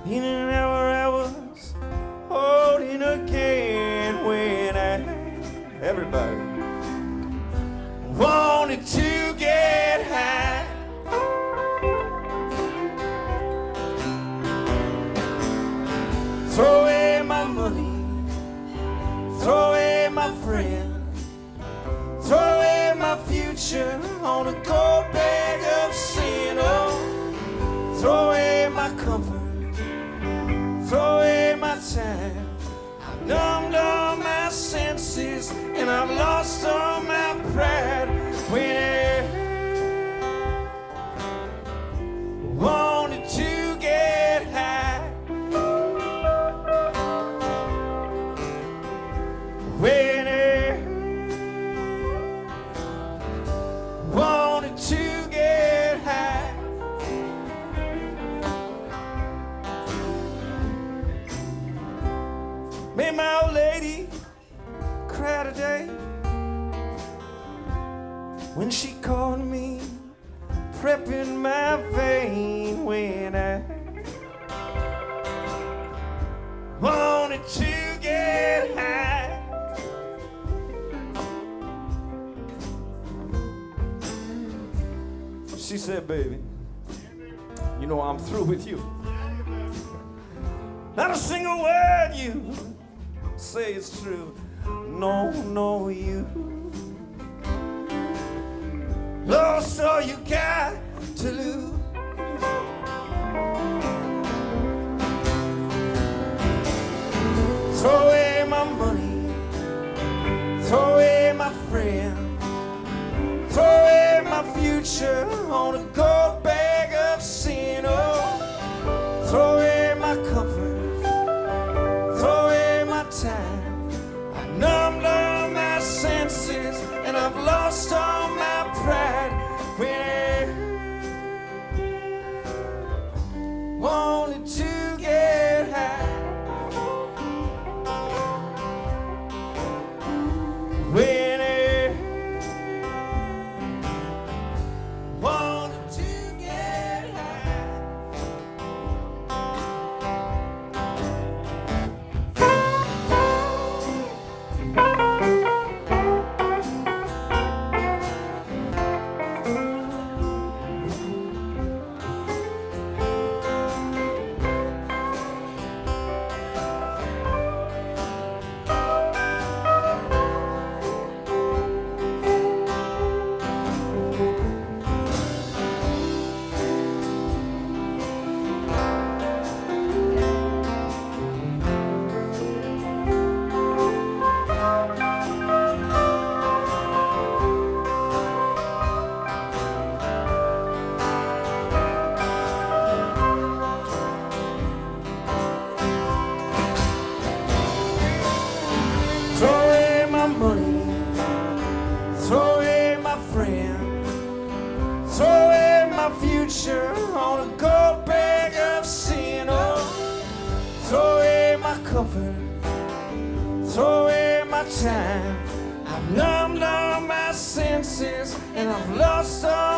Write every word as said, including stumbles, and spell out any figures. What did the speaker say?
In an hour I was holding again when I, everybody, wanted to get high. Throw away my money, throw away my friend, throw away my future on a gold bag of sin. Oh, throw away my comfort, throw away my time. I've numbed all my senses and I've lost all my pride. When I wanted to get high, when I wanted to get high. Made my old lady cry today when she called me prepping my vein. When I wanted to get high, she said, baby, you know I'm through with you. Not a single word you say is true. No, no, you lost all you got to lose. Throw away my money, throw away my friend, throw away my future on a gold bag of sin. Oh, throw away my comfort, throw away my time. I numbed all my senses and I've lost all my pride. When I wanted to get high, when I wanted to get high. Throw away my money, throw away my friend, throw away my future on a gold bag of sin. Oh, throw away my comfort, throw away my time. I've numbed all my senses and I've lost all